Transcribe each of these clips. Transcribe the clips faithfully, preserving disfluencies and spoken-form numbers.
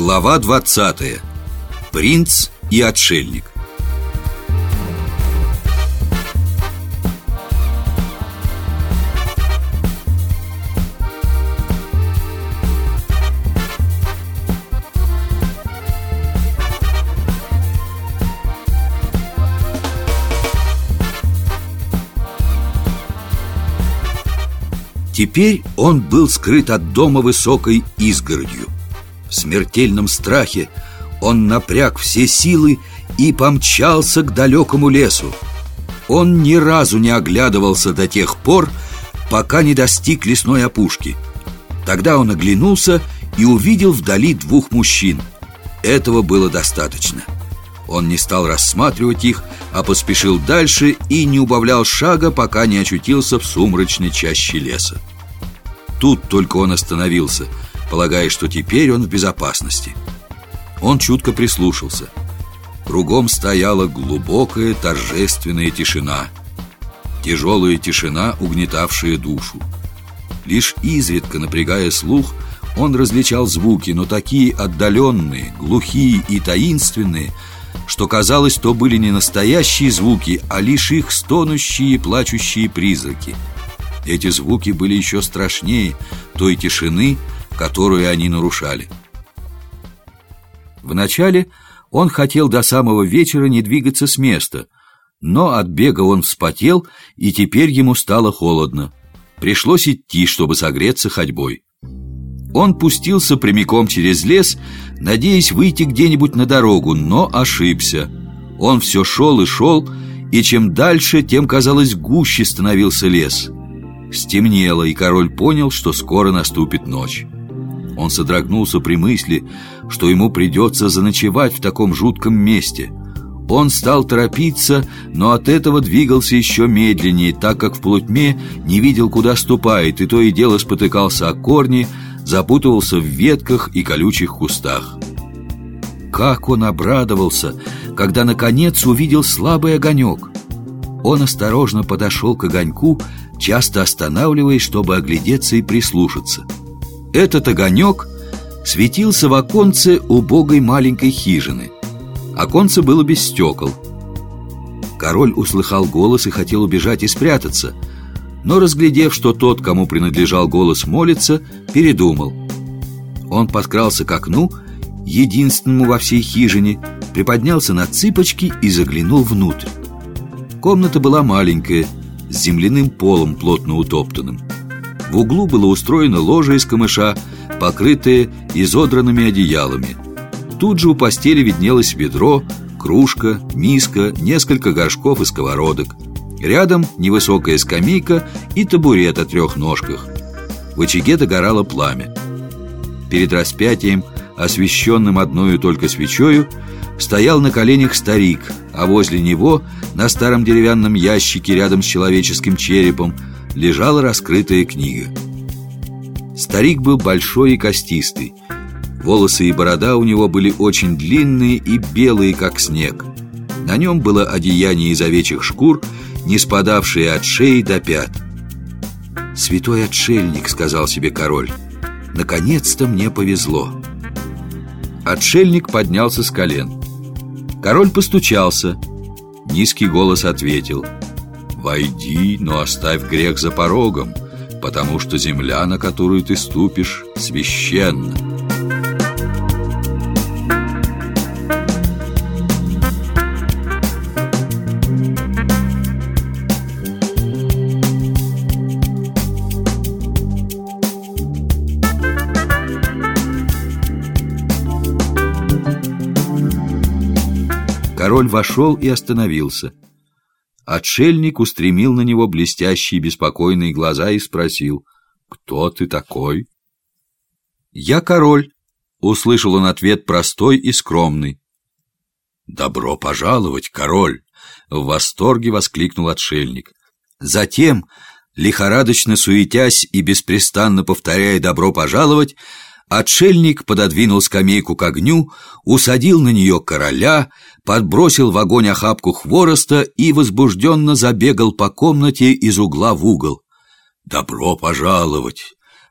Глава двадцатая. Принц и отшельник. Теперь он был скрыт от дома высокой изгородью. В смертельном страхе он напряг все силы и помчался к далекому лесу. Он ни разу не оглядывался до тех пор, пока не достиг лесной опушки. Тогда он оглянулся и увидел вдали двух мужчин. Этого было достаточно. Он не стал рассматривать их, а поспешил дальше и не убавлял шага, пока не очутился в сумрачной чаще леса. Тут только он остановился, полагая, что теперь он в безопасности. Он чутко прислушался. Кругом стояла глубокая торжественная тишина. Тяжелая тишина, угнетавшая душу. Лишь изредка, напрягая слух, он различал звуки, но такие отдаленные, глухие и таинственные, что казалось, то были не настоящие звуки, а лишь их стонущие и плачущие призраки. Эти звуки были еще страшнее той тишины, которую они нарушали. Вначале он хотел до самого вечера не двигаться с места, но от бега он вспотел, и теперь ему стало холодно. Пришлось идти, чтобы согреться ходьбой. Он пустился прямиком через лес, надеясь выйти где-нибудь на дорогу, но ошибся. Он все шел и шел, и чем дальше, тем, казалось, гуще становился лес. Стемнело, и король понял, что скоро наступит ночь. Он содрогнулся при мысли, что ему придется заночевать в таком жутком месте. Он стал торопиться, но от этого двигался еще медленнее, так как в полутьме не видел, куда ступает, и то и дело спотыкался о корни, запутывался в ветках и колючих кустах. Как он обрадовался, когда наконец увидел слабый огонек! Он осторожно подошел к огоньку, часто останавливаясь, чтобы оглядеться и прислушаться. Этот огонек светился в оконце убогой маленькой хижины. Оконце было без стекол. Король услыхал голос и хотел убежать и спрятаться, но, разглядев, что тот, кому принадлежал голос, молится, передумал. Он подкрался к окну, единственному во всей хижине, приподнялся на цыпочки и заглянул внутрь. Комната была маленькая, с земляным полом, плотно утоптанным. В углу было устроено ложе из камыша, покрытое изодранными одеялами. Тут же у постели виднелось ведро, кружка, миска, несколько горшков и сковородок. Рядом невысокая скамейка и табурет о трех ножках. В очаге догорало пламя. Перед распятием, освещенным одною только свечою, стоял на коленях старик, а возле него, на старом деревянном ящике рядом с человеческим черепом, лежала раскрытая книга. Старик был большой и костистый. Волосы и борода у него были очень длинные и белые, как снег. На нем было одеяние из овечьих шкур, не спадавшее от шеи до пят. «Святой отшельник», — сказал себе король, — «наконец-то мне повезло». Отшельник поднялся с колен. Король постучался. Низкий голос ответил: «Войди, но оставь грех за порогом, потому что земля, на которую ты ступишь, священна». Король вошел и остановился. Отшельник устремил на него блестящие беспокойные глаза и спросил: «Кто ты такой?» «Я король», — услышал он ответ простой и скромный. «Добро пожаловать, король!» — в восторге воскликнул отшельник. Затем, лихорадочно суетясь и беспрестанно повторяя «добро пожаловать», отшельник пододвинул скамейку к огню, усадил на нее короля, подбросил в огонь охапку хвороста и возбужденно забегал по комнате из угла в угол. «Добро пожаловать!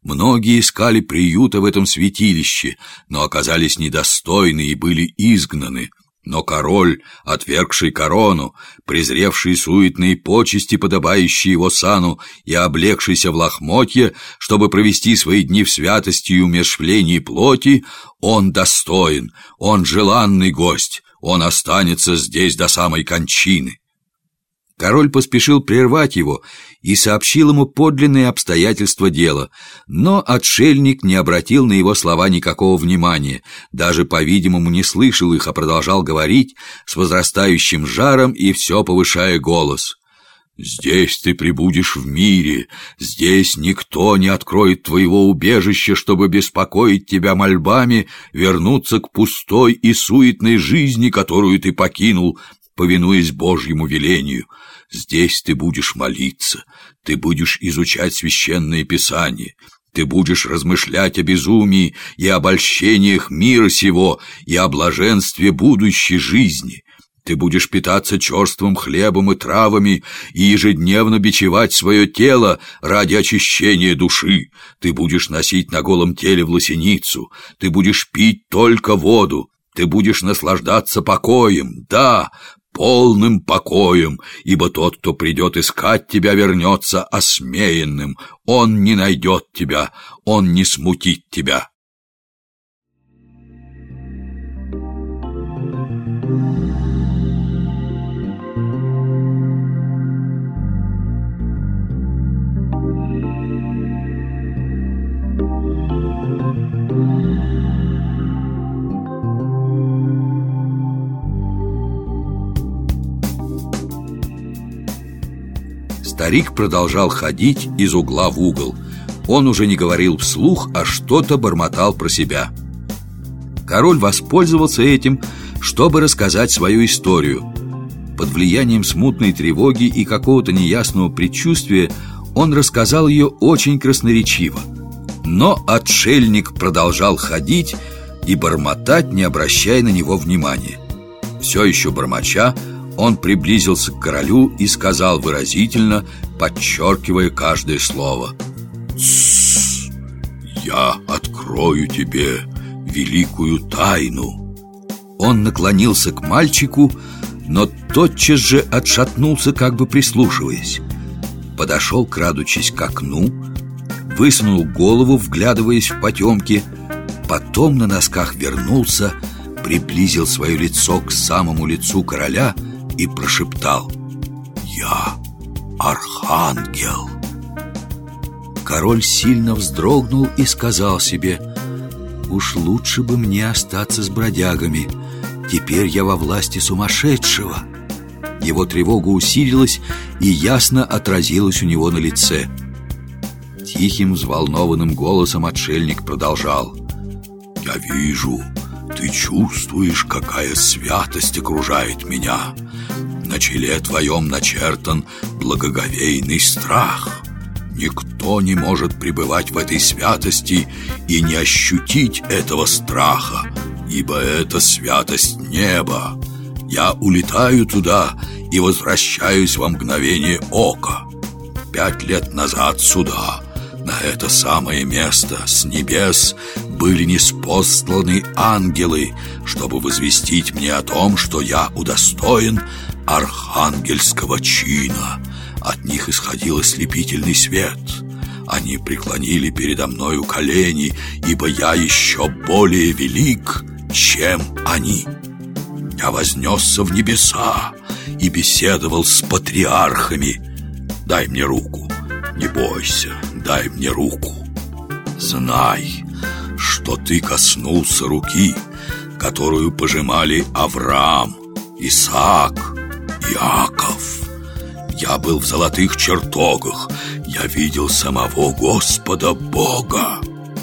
Многие искали приюта в этом святилище, но оказались недостойны и были изгнаны. Но король, отвергший корону, презревший суетные почести, подобающие его сану, и облегшийся в лохмотья, чтобы провести свои дни в святости и умерщвлении плоти, он достоин, он желанный гость, он останется здесь до самой кончины. Король поспешил прервать его и сообщил ему подлинные обстоятельства дела, но отшельник не обратил на его слова никакого внимания, даже, по-видимому, не слышал их, а продолжал говорить с возрастающим жаром и все повышая голос. «Здесь ты пребудешь в мире, здесь никто не откроет твоего убежища, чтобы беспокоить тебя мольбами вернуться к пустой и суетной жизни, которую ты покинул, повинуясь Божьему велению. Здесь ты будешь молиться, ты будешь изучать священное писание, ты будешь размышлять о безумии и обольщениях мира сего и о блаженстве будущей жизни. Ты будешь питаться черствым хлебом и травами и ежедневно бичевать свое тело ради очищения души. Ты будешь носить на голом теле власеницу, ты будешь пить только воду, ты будешь наслаждаться покоем, да, полным покоем, ибо тот, кто придет искать тебя, вернется осмеянным. Он не найдет тебя, он не смутит тебя». Старик продолжал ходить из угла в угол. Он уже не говорил вслух, а что-то бормотал про себя. Король воспользовался этим, чтобы рассказать свою историю. Под влиянием смутной тревоги и какого-то неясного предчувствия он рассказал ее очень красноречиво. Но отшельник продолжал ходить и бормотать, не обращая на него внимания. Все еще бормоча, он приблизился к королю и сказал выразительно, подчеркивая каждое слово: «Тссс, я открою тебе великую тайну». Он наклонился к мальчику, но тотчас же отшатнулся, как бы прислушиваясь. Подошел, крадучись к окну, высунул голову, вглядываясь в потемки, потом на носках вернулся, приблизил свое лицо к самому лицу короля и прошептал: «Я архангел». Король сильно вздрогнул и сказал себе: «Уж лучше бы мне остаться с бродягами. Теперь я во власти сумасшедшего». Его тревога усилилась и ясно отразилась у него на лице. Тихим, взволнованным голосом отшельник продолжал: «Я вижу, ты чувствуешь, какая святость окружает меня. На челе твоем начертан благоговейный страх. Никто не может пребывать в этой святости и не ощутить этого страха, ибо это святость неба. Я улетаю туда и возвращаюсь во мгновение ока. Пять лет назад сюда, на это самое место, с небес были ниспосланы ангелы, чтобы возвестить мне о том, что я удостоен архангельского чина. От них исходил ослепительный свет. Они преклонили передо мною колени, ибо я еще более велик, чем они. Я вознесся в небеса и беседовал с патриархами. Дай мне руку, не бойся, дай мне руку. Знай, что ты коснулся руки, которую пожимали Авраам, Исаак, Иаков. Я был в золотых чертогах, я видел самого Господа Бога».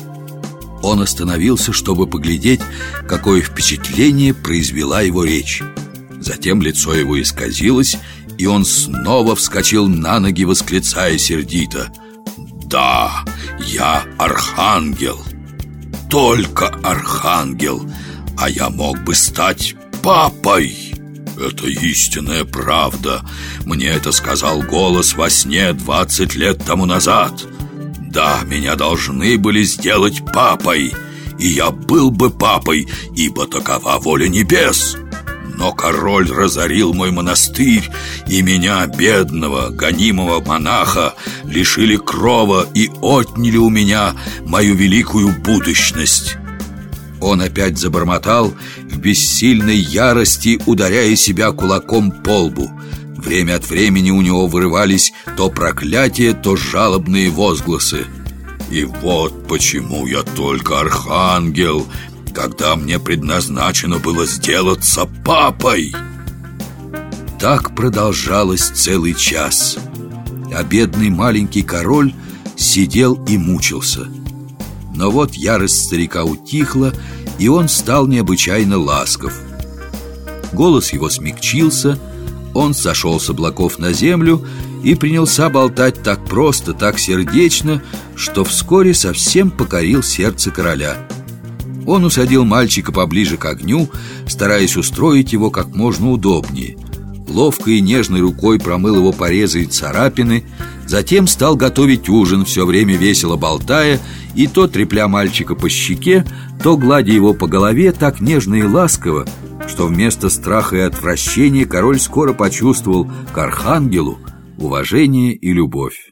Он остановился, чтобы поглядеть, какое впечатление произвела его речь. Затем лицо его исказилось, и он снова вскочил на ноги, восклицая сердито: «Да, я архангел, только архангел, а я мог бы стать папой. Это истинная правда. Мне это сказал голос во сне двадцать лет тому назад. Да, меня должны были сделать папой, и я был бы папой, ибо такова воля небес. Но король разорил мой монастырь, и меня, бедного, гонимого монаха, лишили крова и отняли у меня мою великую будущность». Он опять забормотал, в бессильной ярости ударяя себя кулаком по лбу. Время от времени у него вырывались то проклятия, то жалобные возгласы. «И вот почему я только архангел, когда мне предназначено было сделаться папой!» Так продолжалось целый час, а бедный маленький король сидел и мучился. Но вот ярость старика утихла, и он стал необычайно ласков. Голос его смягчился, он сошел с облаков на землю и принялся болтать так просто, так сердечно, что вскоре совсем покорил сердце короля. Он усадил мальчика поближе к огню, стараясь устроить его как можно удобнее. Ловко и нежной рукой промыл его порезы и царапины, затем стал готовить ужин, все время весело болтая, и то трепля мальчика по щеке, то гладя его по голове так нежно и ласково, что вместо страха и отвращения король скоро почувствовал к архангелу уважение и любовь.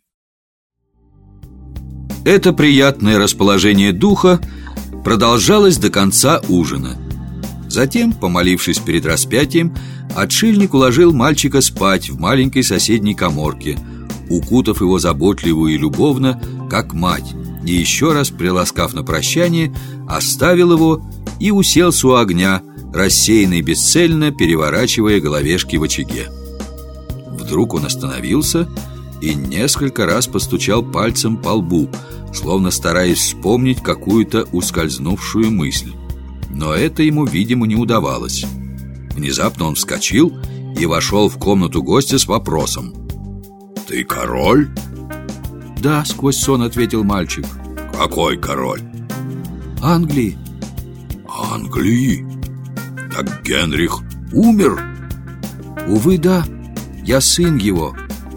Это приятное расположение духа продолжалось до конца ужина. Затем, помолившись перед распятием, отшельник уложил мальчика спать в маленькой соседней каморке, укутав его заботливо и любовно, как мать, и еще раз, приласкав на прощание, оставил его и уселся у огня, рассеянно и бесцельно переворачивая головешки в очаге. Вдруг он остановился и несколько раз постучал пальцем по лбу, словно стараясь вспомнить какую-то ускользнувшую мысль. Но это ему, видимо, не удавалось. Внезапно он вскочил и вошел в комнату гостя с вопросом: «Ты король?» «Да», — сквозь сон ответил мальчик. «Какой король?» «Англии». «Англии? Так Генрих умер?» «Увы, да, я сын его».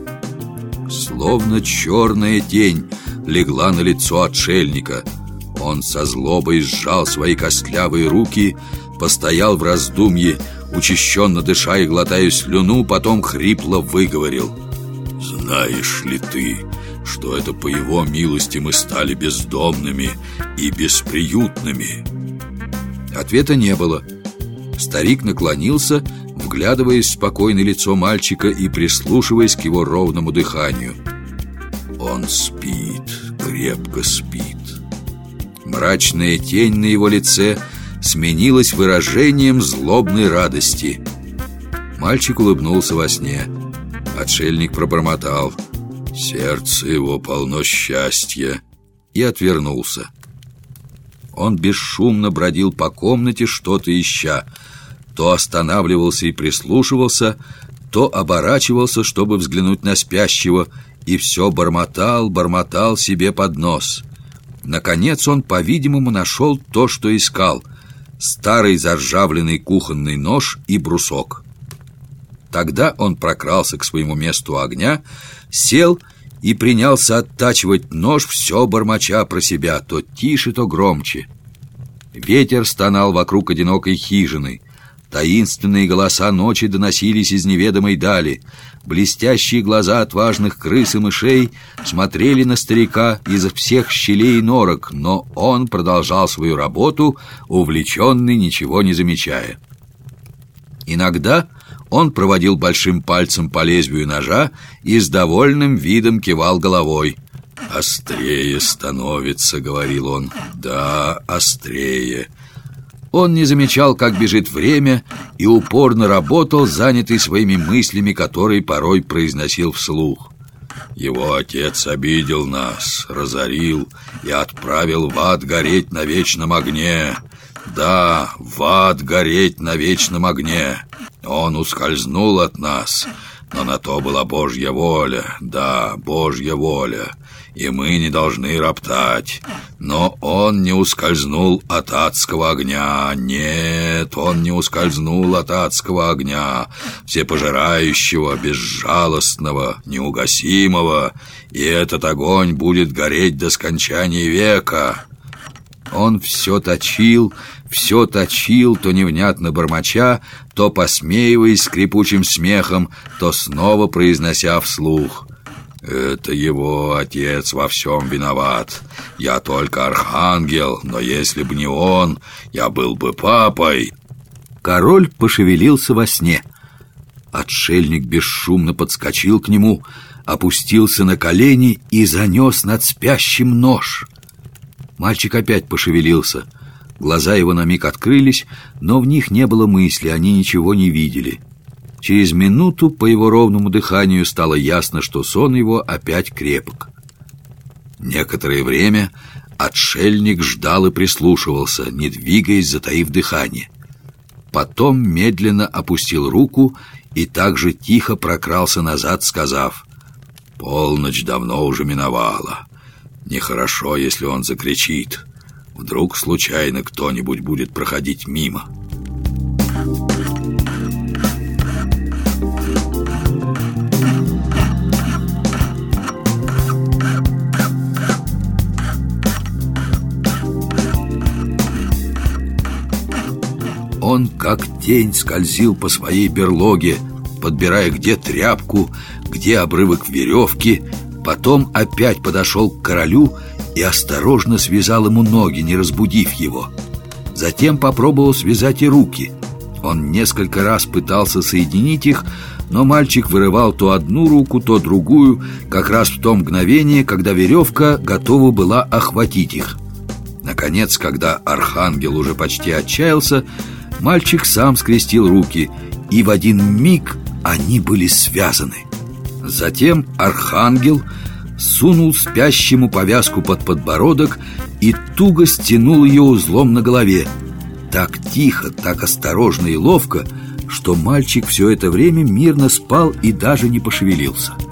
Словно черная тень легла на лицо отшельника. Он со злобой сжал свои костлявые руки, постоял в раздумье, учащенно дыша и глотая слюну, потом хрипло выговорил: «Знаешь ли ты, что это по его милости мы стали бездомными и бесприютными?» Ответа не было. Старик наклонился, вглядываясь в спокойное лицо мальчика и прислушиваясь к его ровному дыханию. «Он спит, крепко спит». Мрачная тень на его лице сменилась выражением злобной радости. Мальчик улыбнулся во сне. Отшельник пробормотал: «Сердце его полно счастья», и отвернулся. Он бесшумно бродил по комнате, что-то ища. То останавливался и прислушивался, то оборачивался, чтобы взглянуть на спящего, и все бормотал, бормотал себе под нос. Наконец он, по-видимому, нашел то, что искал: старый заржавленный кухонный нож и брусок. Тогда он прокрался к своему месту огня, сел и принялся оттачивать нож, все бормоча про себя, то тише, то громче. Ветер стонал вокруг одинокой хижины. Таинственные голоса ночи доносились из неведомой дали. Блестящие глаза отважных крыс и мышей смотрели на старика из всех щелей и норок, но он продолжал свою работу, увлеченный, ничего не замечая. Иногда он проводил большим пальцем по лезвию ножа и с довольным видом кивал головой. «Острее становится», — говорил он. «Да, острее». Он не замечал, как бежит время, и упорно работал, занятый своими мыслями, которые порой произносил вслух. «Его отец обидел нас, разорил и отправил в ад гореть на вечном огне. Да, в ад гореть на вечном огне. Он ускользнул от нас, Но на то была Божья воля, да, Божья воля, и мы не должны роптать. Но он не ускользнул от адского огня, нет, он не ускользнул от адского огня, всепожирающего, безжалостного, неугасимого, и этот огонь будет гореть до скончания века». Он все точил, все точил, то невнятно бормоча, то посмеиваясь скрипучим смехом, то снова произнося вслух: «Это его отец во всем виноват. Я только архангел, но если бы не он, я был бы папой». Король пошевелился во сне. Отшельник бесшумно подскочил к нему, опустился на колени и занес над спящим нож. Мальчик опять пошевелился. Глаза его на миг открылись, но в них не было мысли, они ничего не видели. Через минуту по его ровному дыханию стало ясно, что сон его опять крепок. Некоторое время отшельник ждал и прислушивался, не двигаясь, затаив дыхание. Потом медленно опустил руку и также тихо прокрался назад, сказав: «Полночь давно уже миновала. Нехорошо, если он закричит. Вдруг случайно кто-нибудь будет проходить мимо». Он, как тень, скользил по своей берлоге, подбирая где тряпку, где обрывок веревки. Потом опять подошел к королю и осторожно связал ему ноги, не разбудив его. Затем попробовал связать и руки. Он несколько раз пытался соединить их, но мальчик вырывал то одну руку, то другую, как раз в то мгновение, когда веревка готова была охватить их. Наконец, когда архангел уже почти отчаялся, мальчик сам скрестил руки, и в один миг они были связаны. Затем архангел сунул спящему повязку под подбородок и туго стянул ее узлом на голове. Так тихо, так осторожно и ловко, что мальчик все это время мирно спал и даже не пошевелился.